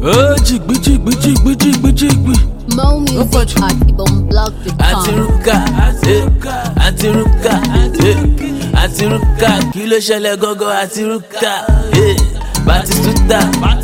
Oh, jigby. Mo music at ibomblog.com. Atiruka, kilo ṣẹlẹ̀ gogo Atiruka, Batistuta,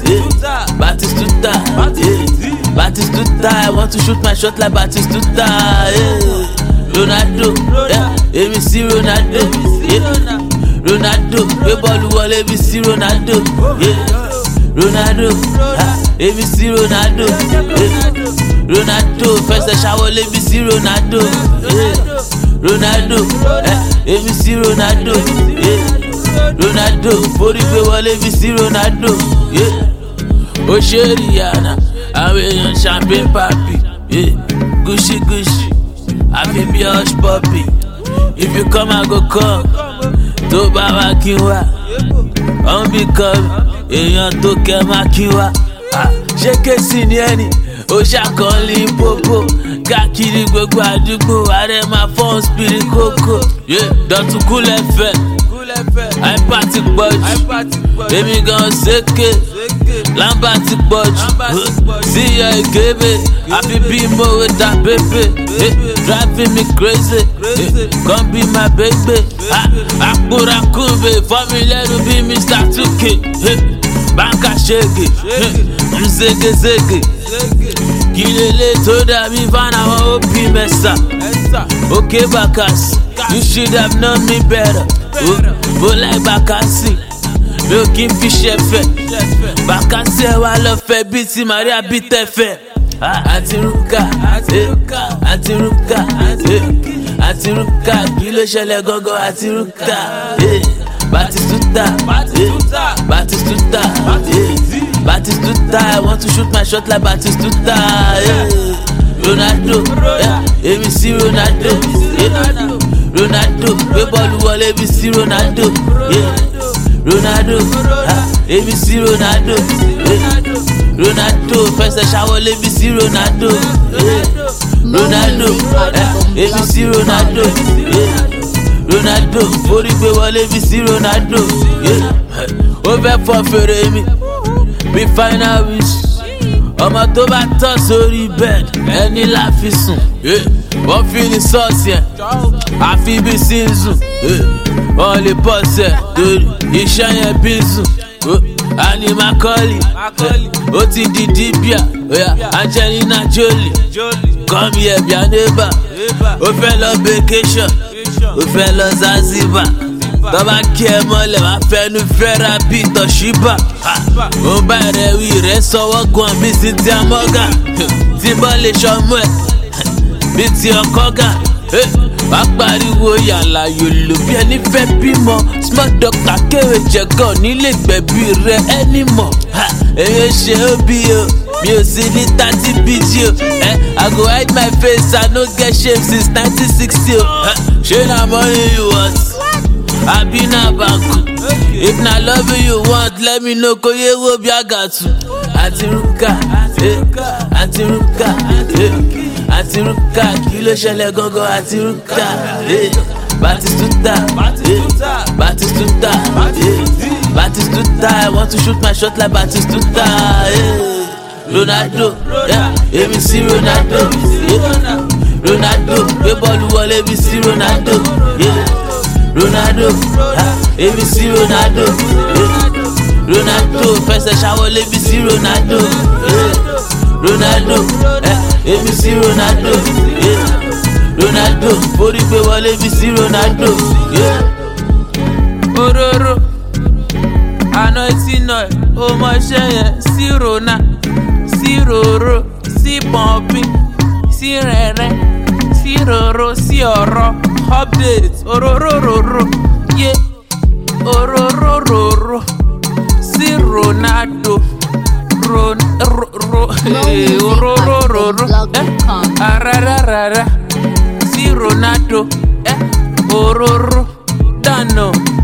I want to shoot my shot like Batistuta, Ronaldo, ABC Ronaldo, Ronaldo, gbé bọ́ọ̀lù wọlé ABC Ronaldo, Ronaldo, ABC Ronaldo, Ronaldo, fẹsẹ̀ ṣàwọlé ABC Ronaldo, Ronaldo, ABC Ronaldo, Ronaldo, forí gbé wọlé ABC Ronaldo, ó ṣe Rihanna, àwọn èèyàn champagne papi, Gucci, àfi bí hush puppy, if you come I go come, tó bá wá kí n wá, ọ̀n bí kan èèyàn tó kẹ́ máa kí wá, ṣé kéésì ni ẹni, ó ṣàkọọ́lì pópó, káàkiri gbogbo àdúgbò, ààrẹ máa fọ́n spirit kókó, Dọ̀tun kúlẹ̀ fẹ́, àìpá ti pọ̀jù, èmi gan ṣèké, lámbà ti pọ̀jù, síyọ ìkébé, àfi bí mo wé ta pépé, driving me crazy, come be my baby, àkúrakúbe, fọ́mi lẹ́nu bí Mr. 2K, báńkà ṣègè, ṣègè, kí lélẹ̀ tó dàbí van àwọn OP mẹ́sà, òkè bàkàsì, you should have known me better, bó láì bàkàsì, mi ò kí n fi ṣẹ̀fẹ̀, bàkàsì ẹ̀ wá lọ fẹ́ bí ti Maria bí tẹ̀fẹ̀, Atiruka, kí ló ṣẹlẹ̀ gogo Atiruka, Batistuta, I want to shoot my shot like Batistuta, Ronaldo, ABC Ronaldo, Ronaldo, gbé bọ́ọ̀lù wọlé ABC Ronaldo, Ronaldo, ABC Ronaldo, Ronaldo, fẹsẹ̀ ṣàwọlé ABC Ronaldo, Ronaldo, ABC Ronaldo, Ronaldo, forí gbé wọlé ABC Ronaldo, ó fẹ́ fọ́ fèrè mi bí final wish, ọmọ tó bá tọ́ sórí bed ẹni láfi sùn, wọ́n fi ní sọ́ọ̀sì ẹ̀ àfi bí sínsùn, wọ́n lè bọ́ sẹ̀ torí iṣẹ́ yẹn bí sùn, Annie Macaulay, ó ti di Dibia, Angelina Jolie, come here be a neighbor, ó fẹ́ lọ vacation, ó fẹ́ lọ Zanzibar, tọ́ba kí ẹ mọ́lẹ̀ wá fẹ́nu fẹ́ra bí Toshiba, ó bá rẹ̀ wí rẹ̀ sọ́wọ́ gan bí Cynthia Morgan, tí bọ́ lè ṣọmọ ẹ̀ bí ti ọkọ́gà, wá pariwo yàrá yòlò bí ẹni fẹ́ bímọ, small doctor kéwé jẹ̀gọ́ nílé gbẹ̀bí rẹ̀ ẹni mọ̀, èyí ṣe ó bí o, mi ò sí ní 30 BG o, I go hide my face, I no get shame since 1960 o, ṣé na money you want? Abi na banku, if na love you want, let me know kò yé wo bí àgàtù. Atiruka, kí ló ṣẹlẹ̀ gogo Atiruka, Batistuta, I want to shoot my shot like Batistuta, Ronaldo, ABC Ronaldo, Ronaldo, gbé bọ́ọ̀lù wọlé ABC Ronaldo, Ronaldo, ABC Ronaldo, Ronaldo, fẹsẹ̀ ṣàwọlé ABC Ronaldo, Ronaldo, ABC Ronaldo, Ronaldo, forí gbé wọlé ABC Ronaldo, Ororo, àná etí náà ó mọṣẹ́ yẹn sí Rona, sí Roro, sí Pọ̀npín, sí Rẹ̀rẹ̀, sí Roro, sí ọ̀rọ̀, update, Ororororo, Ororororo, sí Ronaldo, Ororororo, arararara, sí Ronaldo, Ororo, Dano.